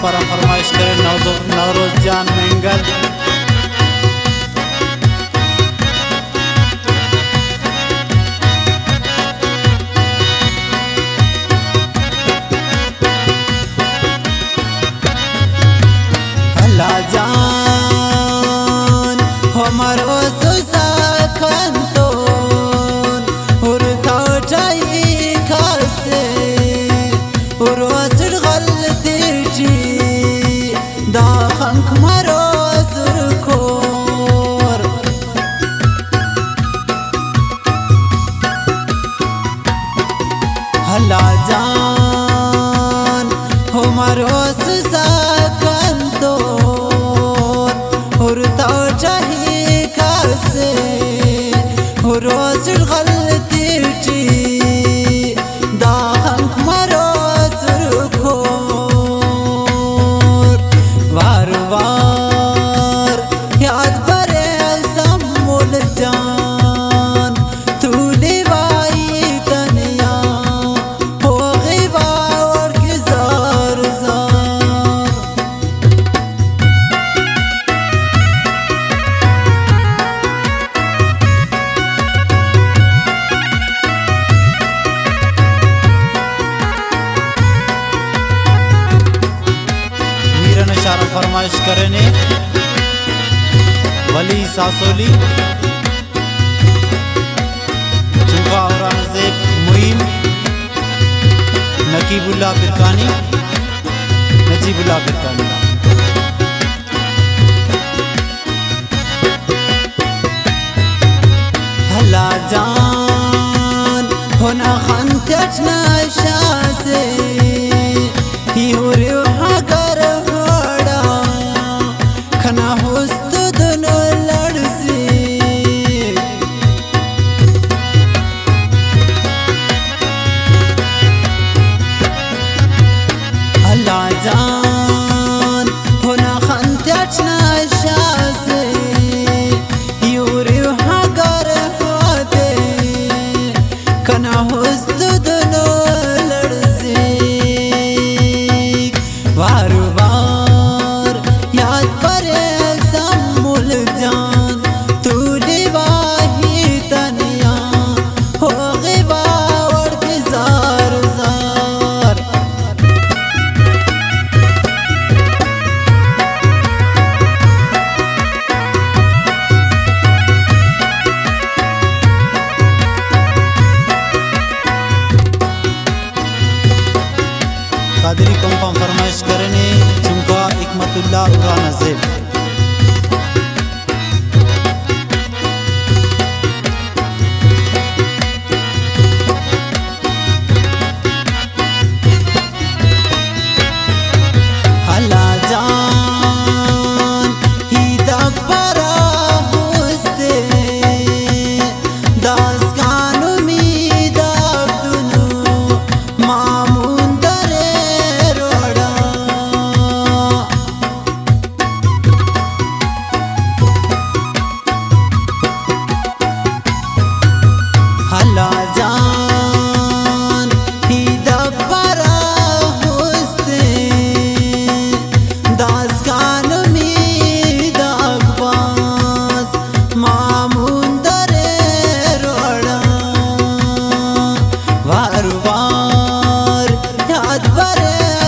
पर फरमाइश करे नवरोज जान मेंगल। हला जान हमारो सुसा खंतोन उरता जाई खासे उरोसर गलती जी दा खंक मारो सुरखोर। हला जान हमारो सुसा रोज गलती जी दाखंक मरो सुरखोर। वार वार याद परे सम्मुल जान तू लिवाई तनिया हो गिवा और जार जार। फरमाइश करने वली सासोली चुका औरंगजेब मुइन नकीबुल्ला बिरकानी नजीबुल्ला बिरकानी। हला जान होना खंतच नशासे ही हो रे हागर खना होस्त दोनों लड़से। हला जान होना खंतच नशासे यूरे हागर होते खना होस्त दोनों लड़से। वार वार याद परे सम्मुल जान तू लिवाही तनिया हो गिवा और जार जार। कादरी पंपम फरमाइश करने चुमका हिकमतुल्लाह उरानज़ेब। हला जान ही दब्बरा हुस्ते दास गानु मीद अब्दुनु मामून दरे रोड़ा। हला जान ही दब्बरा हुस्ते दास गान मीद अब्बास मामून दरे रोड़ा। वार वार याद परे